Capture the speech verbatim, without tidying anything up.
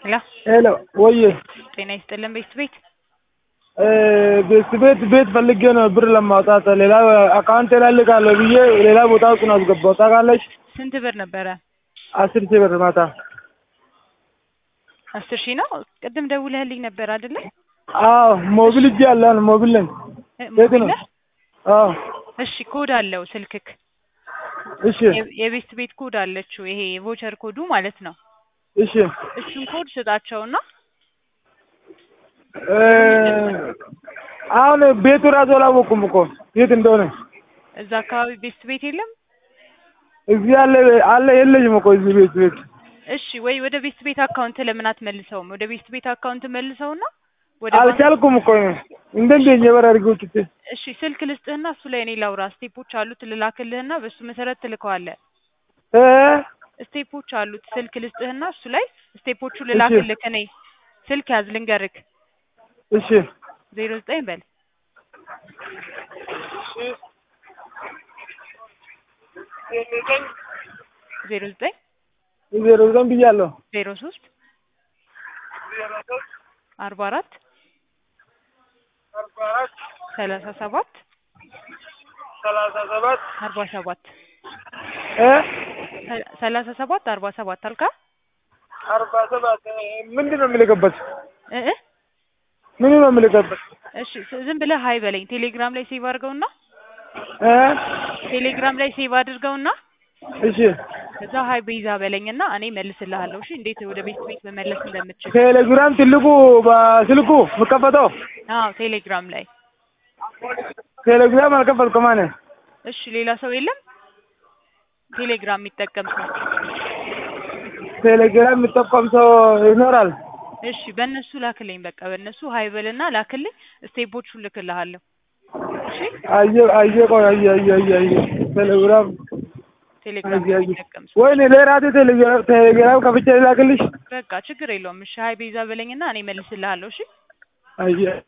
ሄሎ ሄሎ ወይ ጤና ይስጥልን ቤት ቤት እ ቤት ቤት ቤት ፈልጌ ነው ብር ለማውጣት ሌላ አካውንት ላይ ልካለሁ ብዬ ሌላ ቦታ ውስጥ ነው አስገባው ታውቃለች። ስንት ብር ነበረ? አስር ሺህ ብር ማታ አስር ሺህ ነው። ቅድም ደውለህልኝ ነበር አይደለ? አዎ ሞቢል እጄ አለ ሞቢል ነኝ። ቤት ነው። አዎ እሺ ኮድ አለው ስልክክ? እሺ የቤት ቤት ኮድ አለችው ይሄ የቮቸር ኮዱ ማለት ነው። እሺ እሱን ኮድ ስጣቸውና እ አሁን ቤቱ ራሱ አላወኩም እኮ የት እንደሆነ። እዛ አካባቢ ቤት ቤት የለም? እዚህ አለ አለ የለኝም እኮ እዚህ ቤት ቤት። እሺ ወይ ወደ ቤት ቤት አካውንት ለምን አትመልሰውም? ወደ ቤት ቤት አካውንት መልሰውና ወደ አልቻልኩም እኮ እንደ እንደኛ በራርገው ትት እሺ ስልክ ልስጥህና እሱ ላይ እኔ ላውራ። ስቴፖች አሉት ልላክልህና በሱ መሰረት ትልከዋለህ። እ ስቴፖች አሉት ስልክ ልስጥህና እሱ ላይ ስቴፖቹ ልላክልህ። እኔ ስልክ ያዝ ልንገርክ። እሺ ዜሮ ዘጠኝ በል ዜሮ ዘጠኝ ዜሮ ዘጠኝ ብያለሁ ዜሮ ሶስት አርባ አራት ሰላሳ ሰባት ሰላሳ ሰባት አርባ ሰባት እ ሰላሳ ሰባት አርባ ሰባት አልካ? አርባ ሰባት ምንድነው የምልከበት? እ እ ምንድነው የምልከበት? እሺ ዝም ብለህ ሀይ በለኝ። ቴሌግራም ላይ ሴቭ አድርገውና እ ቴሌግራም ላይ ሴቭ አድርገውና እሺ ከዛ ሀይ ቤዛ በለኝና እኔ መልስልሃለሁ። እሺ እንዴት ወደ ቤት ቤት መመለስ እንደምትችል። ቴሌግራም ትልቁ በስልኩ ምከፈተው? አዎ ቴሌግራም ላይ። ቴሌግራም አልከፈትኩም እኔ። እሺ ሌላ ሰው የለም ቴሌግራም የሚጠቀም ሰው? ቴሌግራም የሚጠቀም ሰው ይኖራል? እሺ በእነሱ ላክልኝ። በቃ በእነሱ ሀይ በልና ላክልኝ። ስቴፖቹን ልክልሃለሁ። እሺ አየ አየ ቆይ አየ አየ አየ አየ ቴሌግራም ቴሌግራም የሚጠቀም ሰው ወይኔ ለራሴ ቴሌግራም ቴሌግራም ከፍቼ ላክልሽ? በቃ ችግር የለውም። እሺ ሀይ ቤዛ በለኝና እኔ መልስልሃለሁ። እሺ አየ